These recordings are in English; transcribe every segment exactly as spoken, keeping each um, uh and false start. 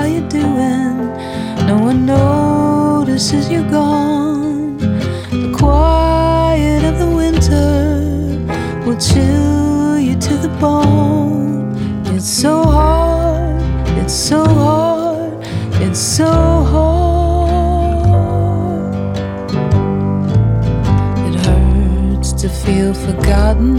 how you doing? No one notices you're gone. The quiet of the winter will chill you to the bone. It's so hard, it's so hard, it's so hard. It hurts to feel forgotten,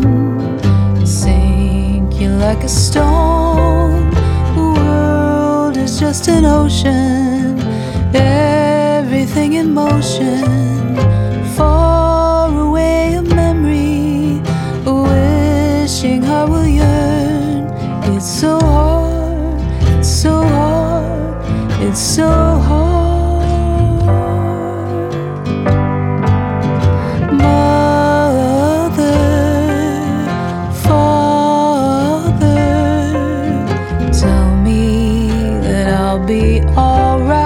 sink you like a stone. The world is just an ocean, everything in motion. Far away a memory, wishing I will yearn. It's so hard, it's so hard, it's so hard. Mother, Father, tell me that I'll be alright.